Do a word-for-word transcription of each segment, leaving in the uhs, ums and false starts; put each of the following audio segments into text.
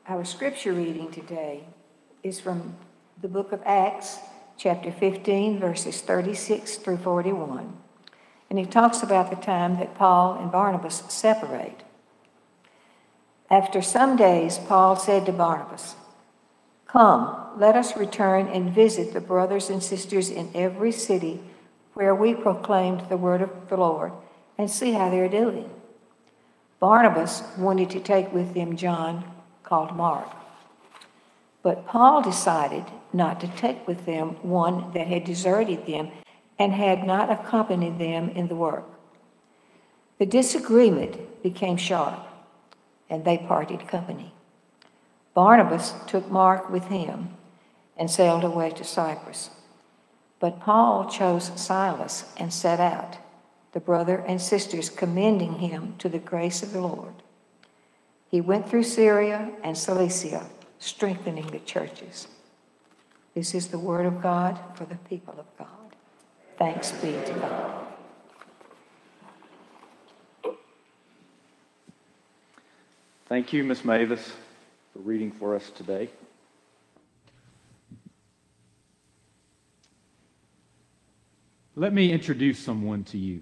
Our scripture reading today is from the book of Acts, chapter fifteen, verses thirty-six through forty-one. And it talks about the time that Paul and Barnabas separate. After some days, Paul said to Barnabas, "Come, let us return and visit the brothers and sisters in every city where we proclaimed the word of the Lord, and see how they're doing." Barnabas wanted to take with them John, called Mark. But Paul decided not to take with them one that had deserted them and had not accompanied them in the work. The disagreement became sharp, and they parted company. Barnabas took Mark with him and sailed away to Cyprus. But Paul chose Silas and set out, the brother and sisters commending him to the grace of the Lord. He went through Syria and Cilicia, strengthening the churches. This is the word of God for the people of God. Thanks be to God. Thank you, Miss Mavis, for reading for us today. Let me introduce someone to you.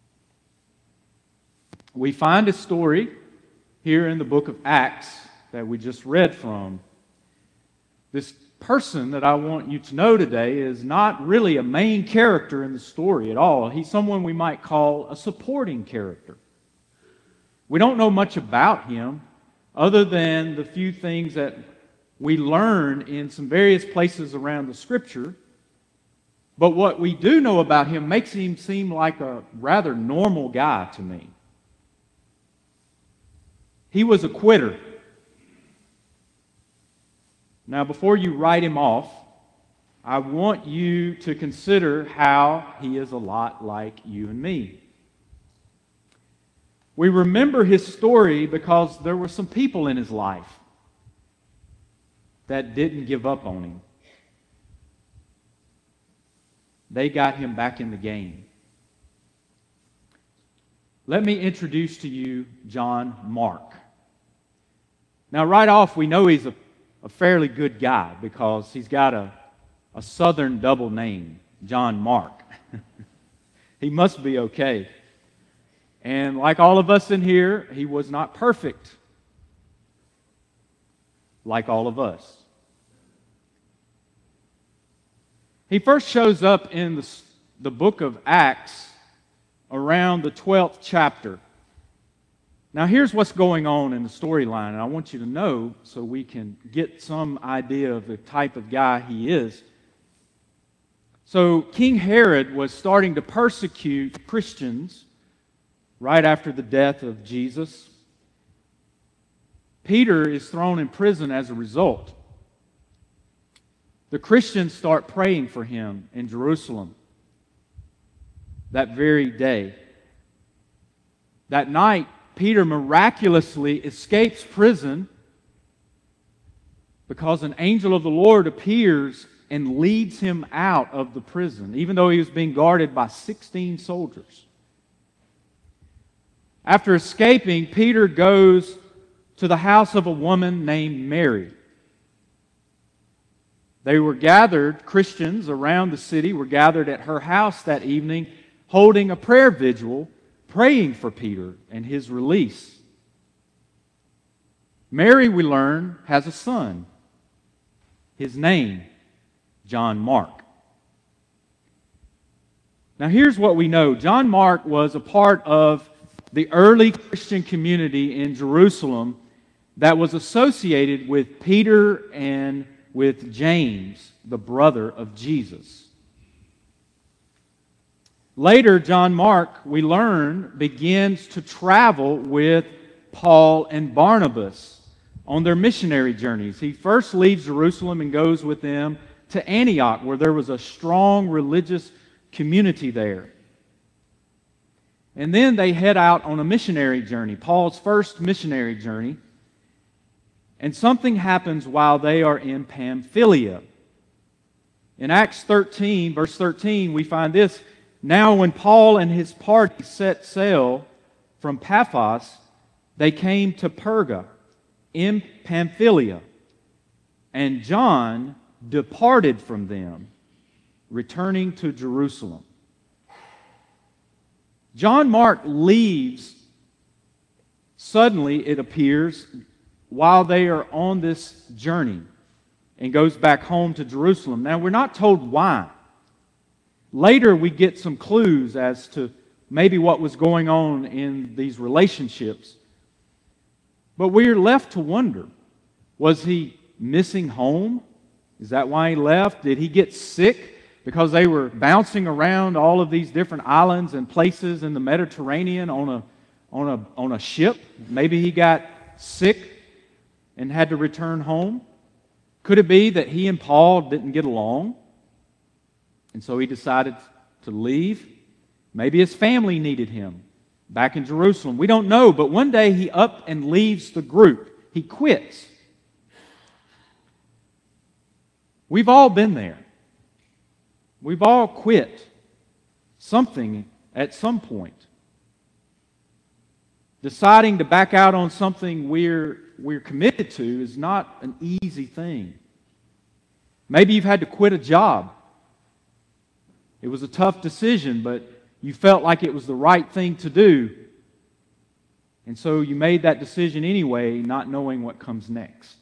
We find a story here in the book of Acts that we just read from. This person that I want you to know today is not really a main character in the story at all. He's someone we might call a supporting character. We don't know much about him other than the few things that we learn in some various places around the Scripture. But what we do know about him makes him seem like a rather normal guy to me. He was a quitter. Now, before you write him off, I want you to consider how he is a lot like you and me. We remember his story because there were some people in his life that didn't give up on him. They got him back in the game. Let me introduce to you John Mark. Now, right off, we know he's a, a fairly good guy because he's got a, a southern double name, John Mark. He must be okay. And like all of us in here, he was not perfect, like all of us. He first shows up in the, the book of Acts around the twelfth chapter. Now, here's what's going on in the storyline, and I want you to know so we can get some idea of the type of guy he is. So, King Herod was starting to persecute Christians right after the death of Jesus. Peter is thrown in prison as a result. The Christians start praying for him in Jerusalem that very day. That night, Peter miraculously escapes prison because an angel of the Lord appears and leads him out of the prison, even though he was being guarded by sixteen soldiers. After escaping, Peter goes to the house of a woman named Mary. They were gathered, Christians around the city were gathered at her house that evening, holding a prayer vigil, praying for Peter and his release. Mary, we learn, has a son. His name, John Mark. Now here's what we know. John Mark was a part of the early Christian community in Jerusalem that was associated with Peter and with James, the brother of Jesus. Later, John Mark, we learn, begins to travel with Paul and Barnabas on their missionary journeys. He first leaves Jerusalem and goes with them to Antioch, where there was a strong religious community there. And then they head out on a missionary journey, Paul's first missionary journey. And something happens while they are in Pamphylia. In Acts thirteen, verse thirteen, we find this. Now when Paul and his party set sail from Paphos, they came to Perga. in Pamphylia, and John departed from them, returning to Jerusalem. John Mark leaves, suddenly it appears, while they are on this journey, and goes back home to Jerusalem. Now, we're not told why. Later, we get some clues as to maybe what was going on in these relationships. But we're left to wonder, was he missing home? Is that why he left? Did he get sick because they were bouncing around all of these different islands and places in the Mediterranean on a, on a, on a ship? Maybe he got sick and had to return home. Could it be that he and Paul didn't get along, and so he decided to leave? Maybe his family needed him back in Jerusalem. We don't know, but one day he up and leaves the group. He quits. We've all been there. We've all quit something at some point. Deciding to back out on something we're, we're committed to is not an easy thing. Maybe you've had to quit a job. It was a tough decision, but you felt like it was the right thing to do. And so you made that decision anyway, not knowing what comes next.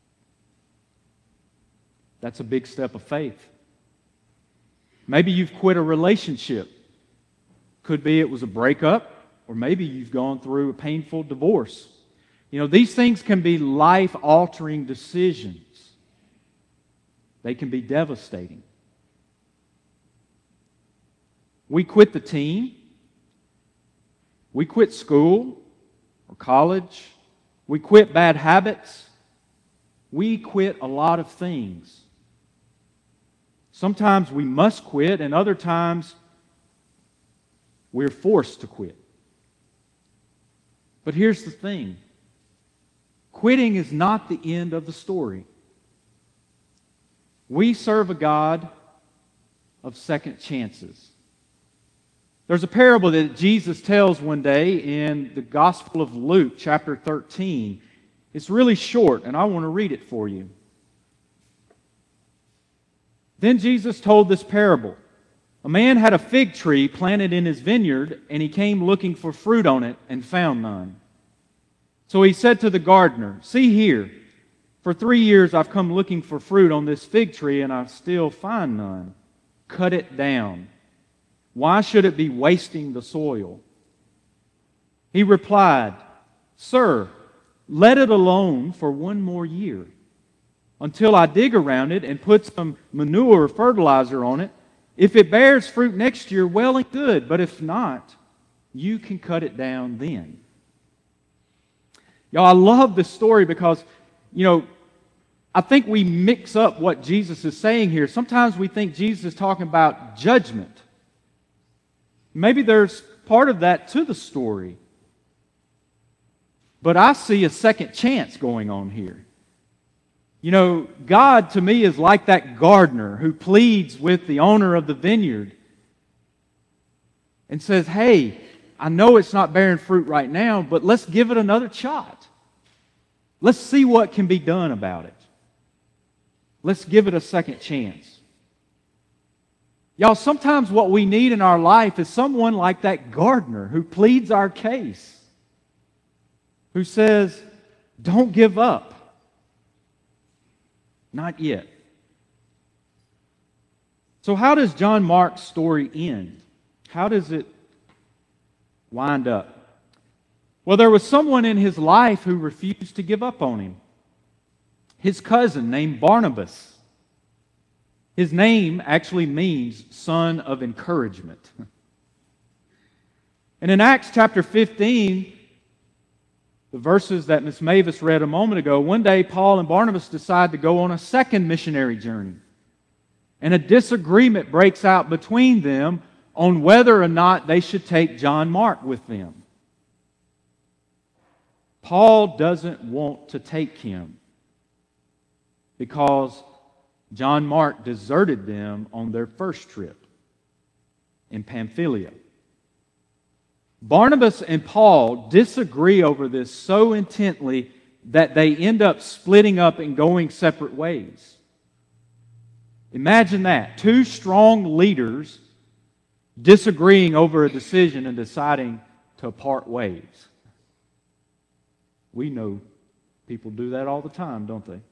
That's a big step of faith. Maybe you've quit a relationship. Could be it was a breakup, or maybe you've gone through a painful divorce. You know, these things can be life-altering decisions. They can be devastating. We quit the team. We quit school or college. We quit bad habits. We quit a lot of things. Sometimes we must quit, and other times we're forced to quit. But here's the thing. Quitting is not the end of the story. We serve a God of second chances. There's a parable that Jesus tells one day in the Gospel of Luke, chapter thirteen. It's really short, and I want to read it for you. Then Jesus told this parable. A man had a fig tree planted in his vineyard, and he came looking for fruit on it and found none. So he said to the gardener, "See here, for three years I've come looking for fruit on this fig tree, and I still find none. Cut it down. Why should it be wasting the soil?" He replied, "Sir, let it alone for one more year, until I dig around it and put some manure or fertilizer on it. If it bears fruit next year, well and good, but if not, you can cut it down then." Y'all, I love this story because, you know, I think we mix up what Jesus is saying here. Sometimes we think Jesus is talking about judgment. Maybe there's part of that to the story. But I see a second chance going on here. You know, God to me is like that gardener who pleads with the owner of the vineyard and says, "Hey, I know it's not bearing fruit right now, but let's give it another shot. Let's see what can be done about it. Let's give it a second chance." Y'all, sometimes what we need in our life is someone like that gardener who pleads our case, who says, "Don't give up. Not yet." So how does John Mark's story end? How does it wind up? Well, there was someone in his life who refused to give up on him. His cousin named Barnabas. His name actually means son of encouragement. And in Acts chapter fifteen, the verses that Miss Mavis read a moment ago, one day Paul and Barnabas decide to go on a second missionary journey. And a disagreement breaks out between them on whether or not they should take John Mark with them. Paul doesn't want to take him because John Mark deserted them on their first trip in Pamphylia. Barnabas and Paul disagree over this so intently that they end up splitting up and going separate ways. Imagine that. Two strong leaders disagreeing over a decision and deciding to part ways. We know people do that all the time, don't they?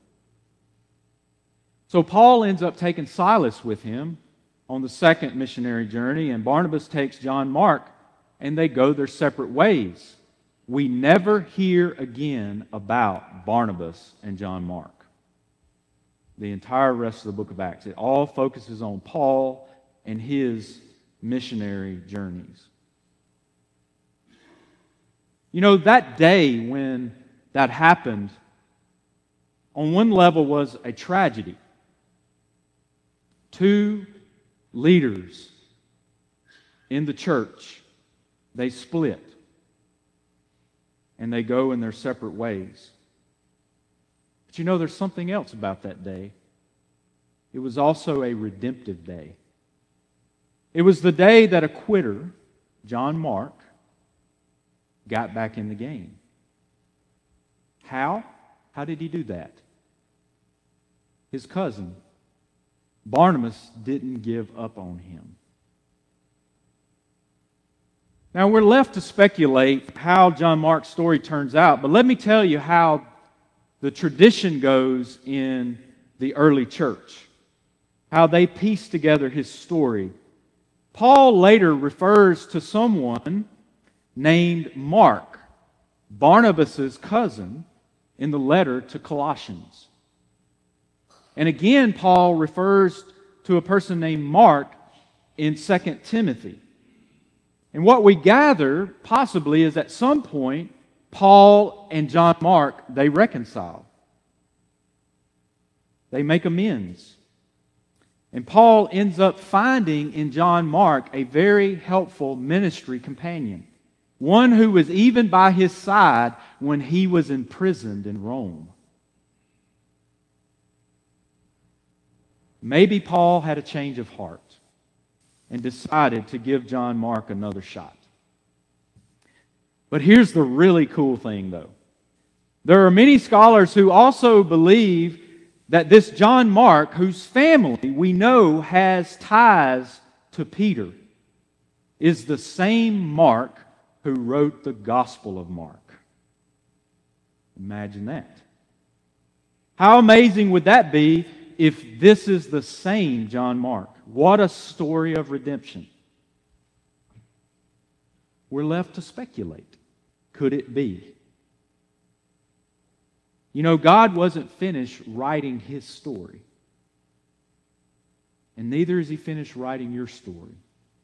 So Paul ends up taking Silas with him on the second missionary journey, and Barnabas takes John Mark, and they go their separate ways. We never hear again about Barnabas and John Mark. The entire rest of the book of Acts. It all focuses on Paul and his missionary journeys. You know, that day when that happened, on one level was a tragedy. Two leaders in the church, they split. And they go in their separate ways. But you know, there's something else about that day. It was also a redemptive day. It was the day that a quitter, John Mark, got back in the game. How? How did he do that? His cousin, Barnabas, didn't give up on him. Now, we're left to speculate how John Mark's story turns out, but let me tell you how the tradition goes in the early church, how they piece together his story. Paul later refers to someone named Mark, Barnabas' cousin, in the letter to Colossians. And again, Paul refers to a person named Mark in Second Timothy. And what we gather, possibly, is at some point, Paul and John Mark, they reconcile. They make amends. And Paul ends up finding in John Mark a very helpful ministry companion. One who was even by his side when he was imprisoned in Rome. Maybe Paul had a change of heart and decided to give John Mark another shot. But here's the really cool thing, though. There are many scholars who also believe that this John Mark, whose family we know has ties to Peter, is the same Mark who wrote the Gospel of Mark. Imagine that. How amazing would that be if this is the same John Mark? What a story of redemption. We're left to speculate. Could it be? You know, God wasn't finished writing His story. And neither is He finished writing your story.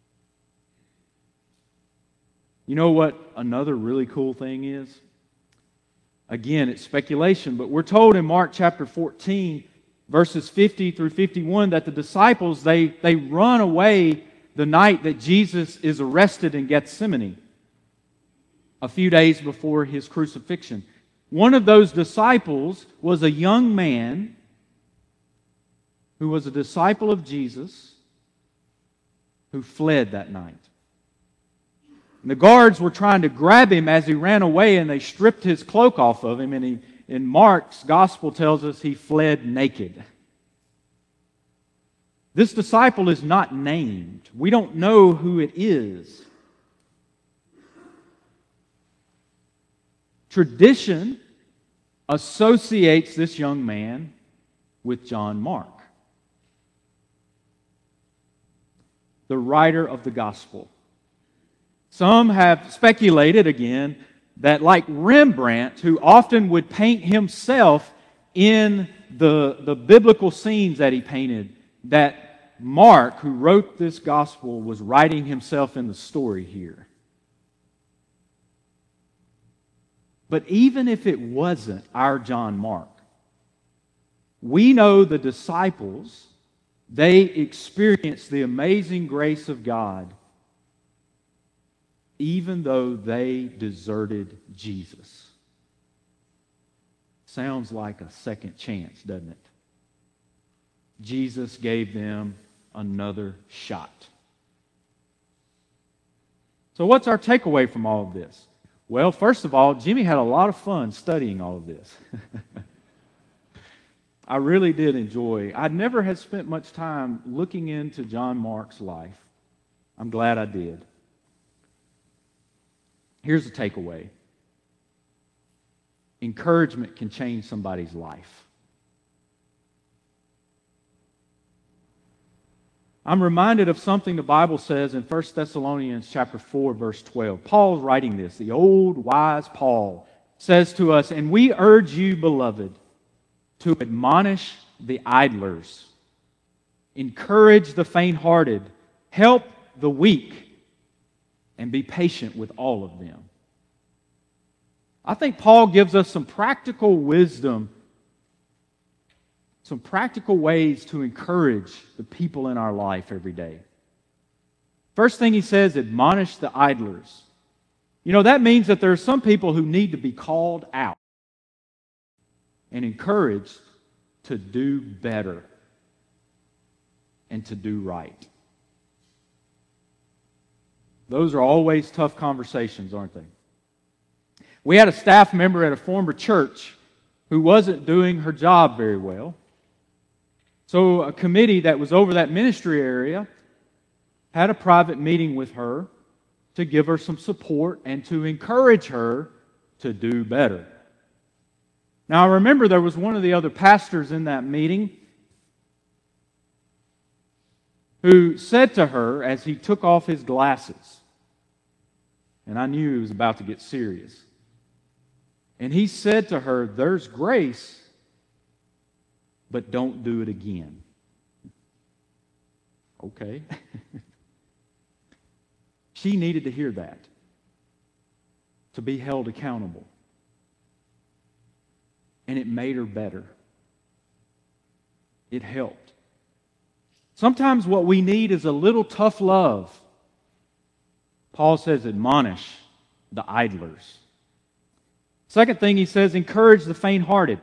You know what another really cool thing is? Again, it's speculation, but we're told in Mark chapter fourteen, verses fifty through fifty-one, that the disciples, they, they run away the night that Jesus is arrested in Gethsemane, a few days before His crucifixion. One of those disciples was a young man who was a disciple of Jesus who fled that night. And the guards were trying to grab him as he ran away, and they stripped his cloak off of him, and he, in Mark's gospel tells us he fled naked. This disciple is not named. We don't know who it is. Tradition associates this young man with John Mark, the writer of the gospel. Some have speculated again that, like Rembrandt, who often would paint himself in the, the biblical scenes that he painted, that Mark, who wrote this gospel, was writing himself in the story here. But even if it wasn't our John Mark, we know the disciples, they experienced the amazing grace of God even though they deserted Jesus. Sounds like a second chance, doesn't it? Jesus gave them another shot. So what's our takeaway from all of this? Well, first of all, Jimmy had a lot of fun studying all of this. I really did enjoy. I never had spent much time looking into John Mark's life. I'm glad I did. Here's the takeaway. Encouragement can change somebody's life. I'm reminded of something the Bible says in First Thessalonians chapter four, verse twelve. Paul's writing this. The old wise Paul says to us, "And we urge you, beloved, to admonish the idlers, encourage the faint-hearted, help the weak, and be patient with all of them." I think Paul gives us some practical wisdom, some practical ways to encourage the people in our life every day. First thing he says, admonish the idlers. You know, that means that there are some people who need to be called out and encouraged to do better and to do right. Those are always tough conversations, aren't they? We had a staff member at a former church who wasn't doing her job very well. So a committee that was over that ministry area had a private meeting with her to give her some support and to encourage her to do better. Now, I remember there was one of the other pastors in that meeting who said to her as he took off his glasses, and I knew he was about to get serious, and he said to her, "There's grace, but don't do it again." Okay. She needed to hear that, to be held accountable. And it made her better. It helped. Sometimes what we need is a little tough love. Paul says, admonish the idlers. Second thing he says, encourage the faint-hearted.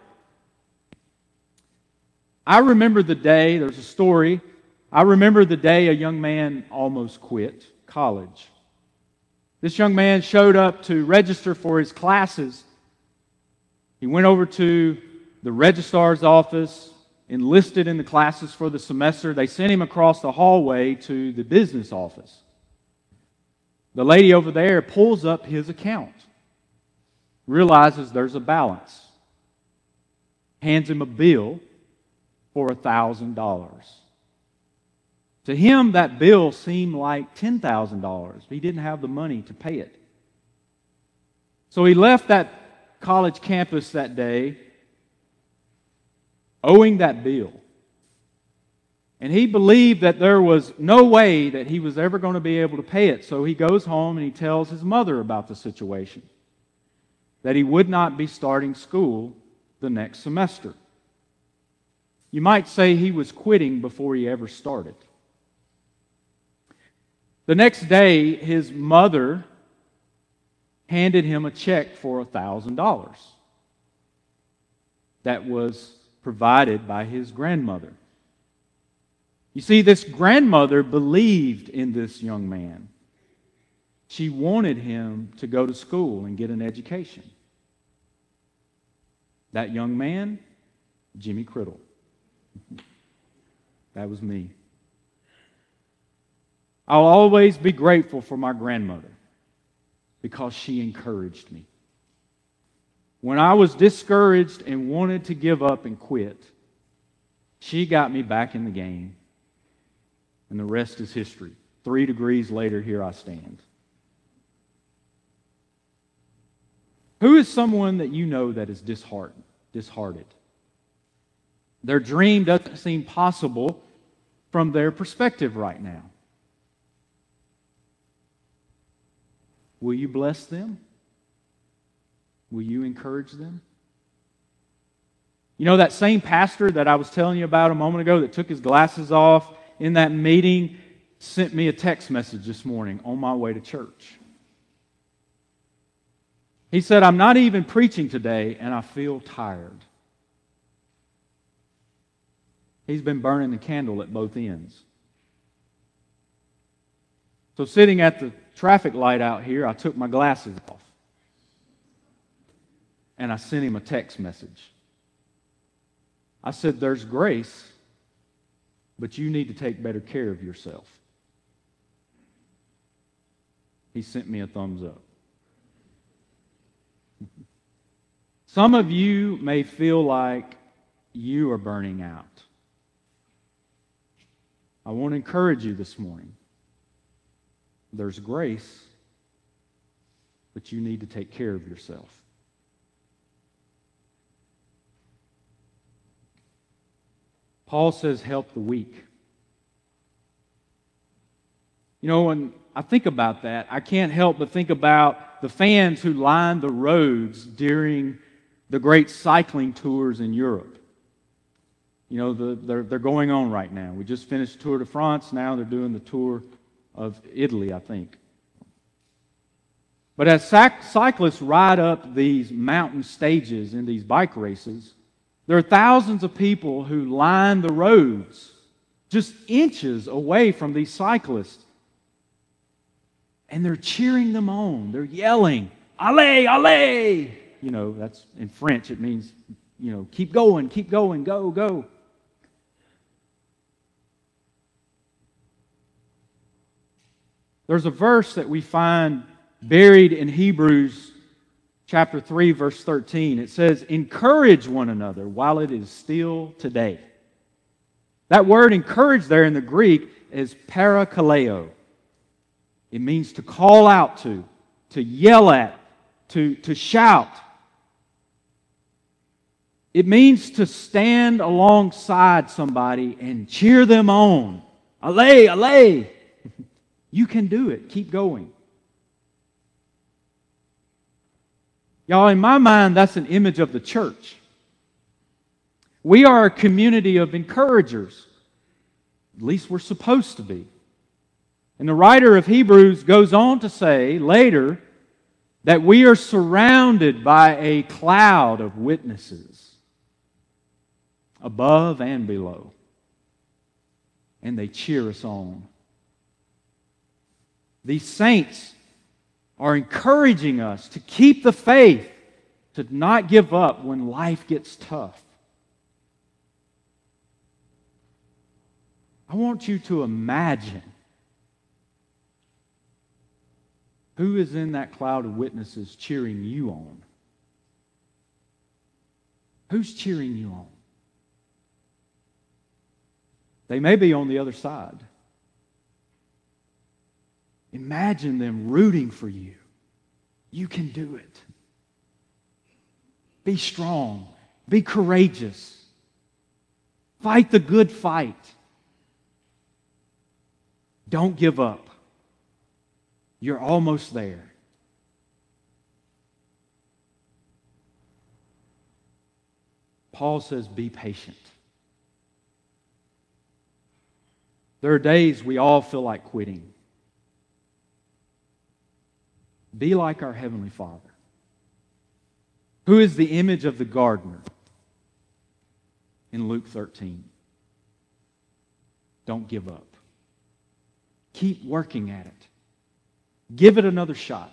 I remember the day, there's a story, I remember the day a young man almost quit college. This young man showed up to register for his classes. He went over to the registrar's office, enlisted in the classes for the semester. They sent him across the hallway to the business office. The lady over there pulls up his account, realizes there's a balance, hands him a bill for one thousand dollars. To him, that bill seemed like ten thousand dollars. He didn't have the money to pay it. So he left that college campus that day owing that bill. And he believed that there was no way that he was ever going to be able to pay it. So he goes home and he tells his mother about the situation, that he would not be starting school the next semester. You might say he was quitting before he ever started. The next day, his mother handed him a check for one thousand dollars that was provided by his grandmother. You see, this grandmother believed in this young man. She wanted him to go to school and get an education. That young man, Jimmy Criddle. That was me. I'll always be grateful for my grandmother because she encouraged me. When I was discouraged and wanted to give up and quit, she got me back in the game. And the rest is history. Three degrees later, here I stand. Who is someone that you know that is disheartened, disheartened? Their dream doesn't seem possible from their perspective right now. Will you bless them? Will you encourage them? You know, that same pastor that I was telling you about a moment ago that took his glasses off in that meeting sent me a text message this morning on my way to church. He said, "I'm not even preaching today and I feel tired." He's been burning the candle at both ends. So sitting at the traffic light out here, I took my glasses off. and I sent him a text message. I said, there's grace, but you need to take better care of yourself. He sent me a thumbs up. Some of you may feel like you are burning out. I want to encourage you this morning. There's grace, but you need to take care of yourself. Paul says, help the weak. You know, when I think about that, I can't help but think about the fans who lined the roads during the great cycling tours in Europe. You know, the, they're, they're going on right now. We just finished Tour de France. Now they're doing the Tour of Italy, I think. But as sac- cyclists ride up these mountain stages in these bike races, there are thousands of people who line the roads just inches away from these cyclists. And they're cheering them on. They're yelling, allez, allez! You know, that's in French. It means, you know, keep going, keep going, go, go. There's a verse that we find buried in Hebrews chapter three, verse thirteen. It says, encourage one another while it is still today. That word encourage there in the Greek is parakaleo. It means to call out to, to yell at, to, to shout. It means to stand alongside somebody and cheer them on. Allez, allez! You can do it. Keep going. Y'all, in my mind, that's an image of the church. We are a community of encouragers. At least we're supposed to be. And the writer of Hebrews goes on to say later that we are surrounded by a cloud of witnesses above and below. And they cheer us on. These saints are encouraging us to keep the faith, to not give up when life gets tough. I want you to imagine who is in that cloud of witnesses cheering you on. Who's cheering you on? They may be on the other side. Imagine them rooting for you. You can do it. Be strong. Be courageous. Fight the good fight. Don't give up. You're almost there. Paul says, be patient. There are days we all feel like quitting. Be like our Heavenly Father, who is the image of the gardener in Luke thirteen. Don't give up. Keep working at it. Give it another shot.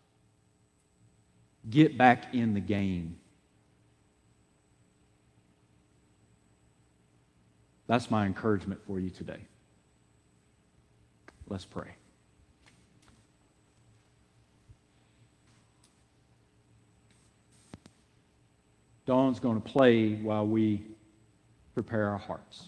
Get back in the game. That's my encouragement for you today. Let's pray. Dawn's going to play while we prepare our hearts.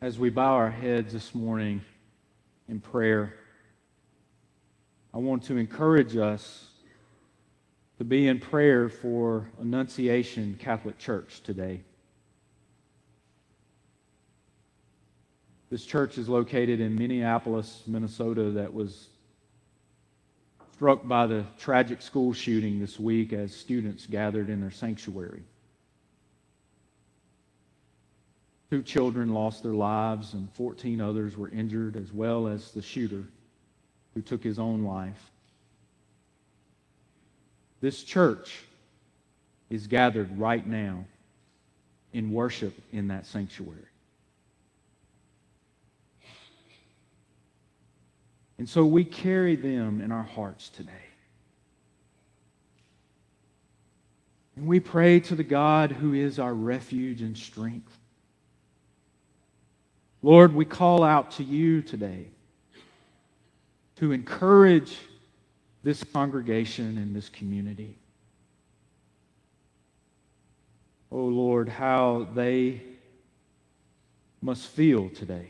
As we bow our heads this morning in prayer, I want to encourage us to be in prayer for Annunciation Catholic Church today. This church is located in Minneapolis, Minnesota, that was struck by the tragic school shooting this week as students gathered in their sanctuary. Two children lost their lives and fourteen others were injured, as well as the shooter who took his own life. This church is gathered right now in worship in that sanctuary. And so we carry them in our hearts today. And we pray to the God who is our refuge and strength. Lord, we call out to you today to encourage this congregation and this community. Oh Lord, how they must feel today.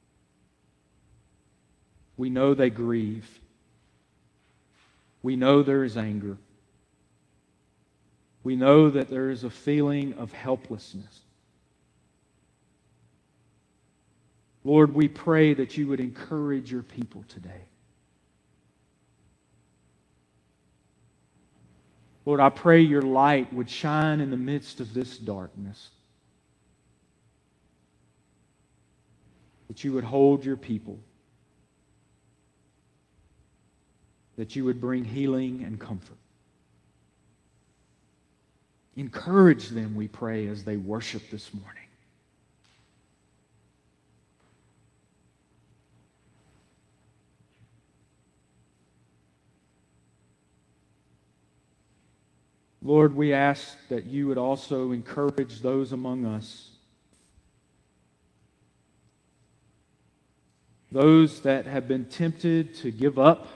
We know they grieve. We know there is anger. We know that there is a feeling of helplessness. Lord, we pray that you would encourage your people today. Lord, I pray your light would shine in the midst of this darkness. That you would hold your people. That you would bring healing and comfort. Encourage them, we pray, as they worship this morning. Lord, we ask that you would also encourage those among us, those that have been tempted to give up,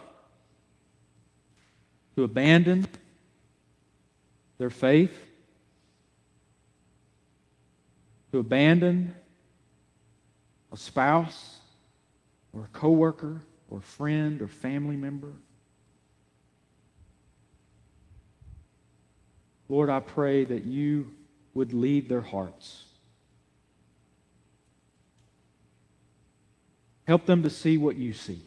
to abandon their faith, to abandon a spouse or a coworker or friend or family member. Lord, I pray that you would lead their hearts. Help them to see what you see.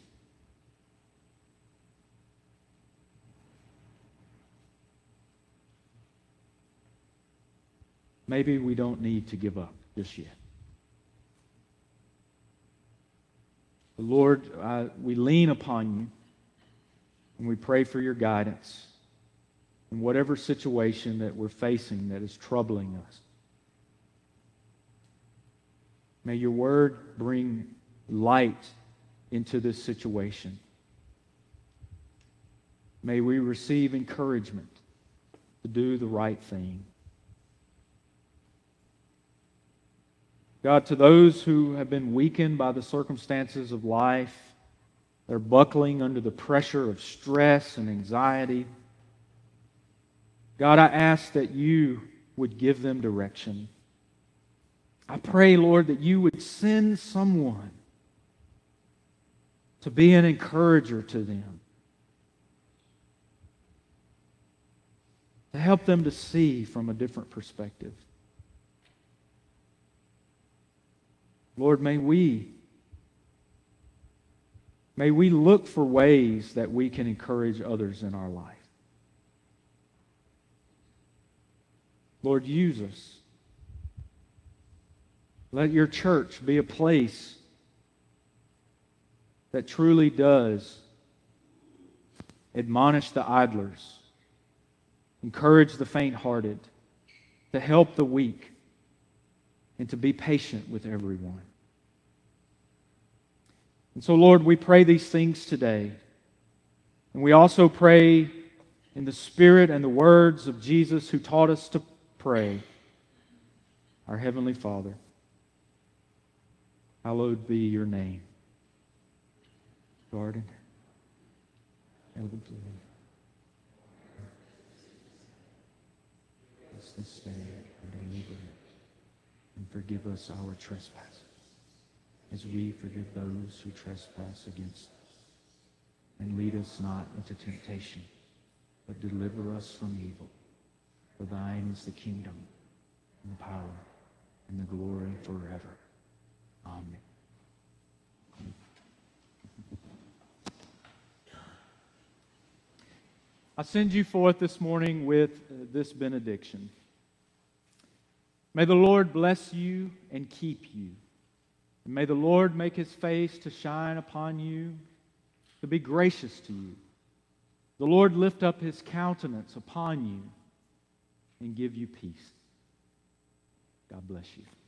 Maybe we don't need to give up just yet. But Lord, I, we lean upon you and we pray for your guidance in whatever situation that we're facing that is troubling us. May your word bring light into this situation. May we receive encouragement to do the right thing. God, to those who have been weakened by the circumstances of life, they're buckling under the pressure of stress and anxiety. God, I ask that you would give them direction. I pray, Lord, that you would send someone to be an encourager to them, to help them to see from a different perspective. Lord, may we, may we look for ways that we can encourage others in our life. Lord, use us. Let your church be a place that truly does admonish the idlers, encourage the faint-hearted, to help the weak, and to be patient with everyone. And so, Lord, we pray these things today. And we also pray in the Spirit and the words of Jesus who taught us to pray. Our Heavenly Father, hallowed be your name. Garden, hallowed be us this day our daily bread, and forgive us our trespasses, as we forgive those who trespass against us. And lead us not into temptation, but deliver us from evil. For thine is the kingdom, and the power, and the glory forever. Amen. I send you forth this morning with uh, this benediction. May the Lord bless you and keep you. And may the Lord make his face to shine upon you, to be gracious to you. The Lord lift up his countenance upon you and give you peace. God bless you.